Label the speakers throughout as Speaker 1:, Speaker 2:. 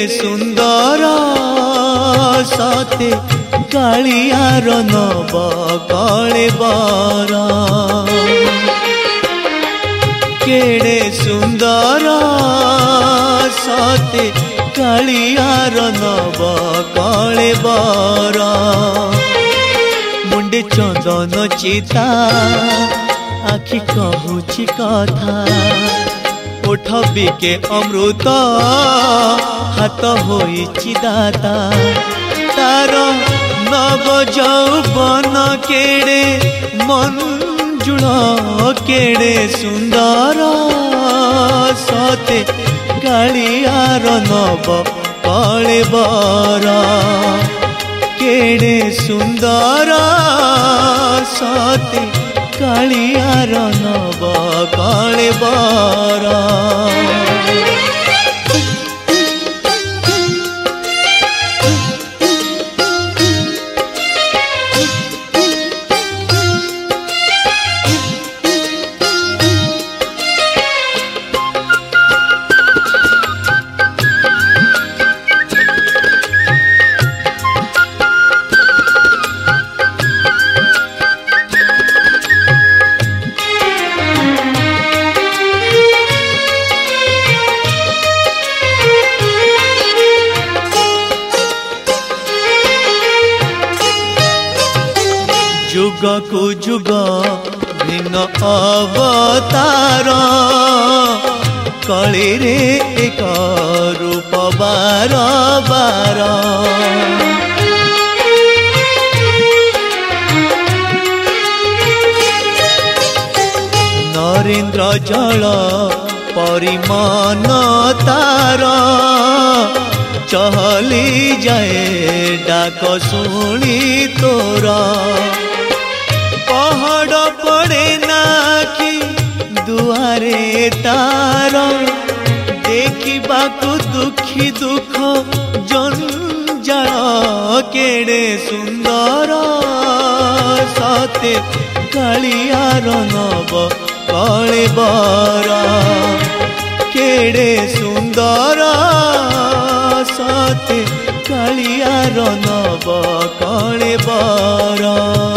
Speaker 1: सुंदर सते कालियार नव कले बर केड़े सुंदर सते कालियार नव कले बर मुंडे चंदन चिता आखि कहूची कथा ओठ बिके अमृत हाथ होइछि दाता तार नव यौवन केड़े मंजुल केड़े सुंदर सते कालियार नव कले बर केड़े सुंदर सते कालियार नव कले बर जुग को जुग भिन्न अवतार कली रे एक रूप बार बार नरेन्द्र जल परिमान तार चहली जाए डाक शुणी तोरा पहाड़ पड़े नाखी दुआरे तार देखिबाकु दुखी दुख जंजाल केड़े सुंदर सते कालियार नव कले बर केड़े सुंदर सते कालियार नव कले बर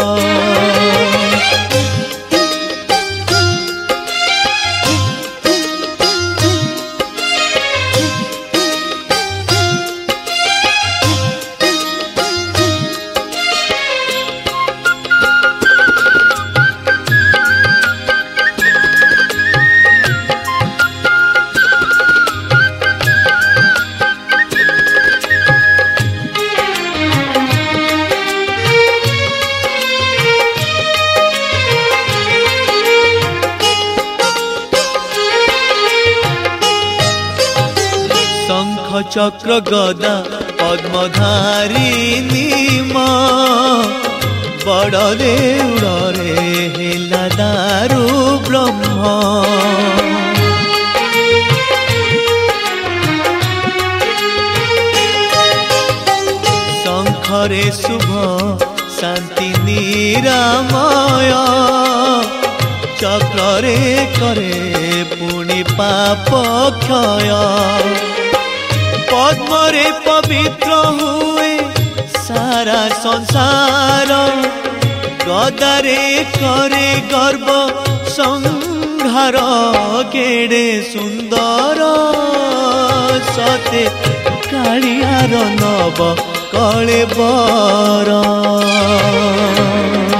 Speaker 1: चक्र गदा पद्मधारी नीम बड़ देउड़े हेला दारु ब्रह्म शंखरे शुभ शांति निरामय चक्रे करे पुनि पाप क्षय पद्मरे पवित्र हुए सारा संसार गदारे करे गर्व संहार केड़े सुंदर सते कालियार नव कले बर।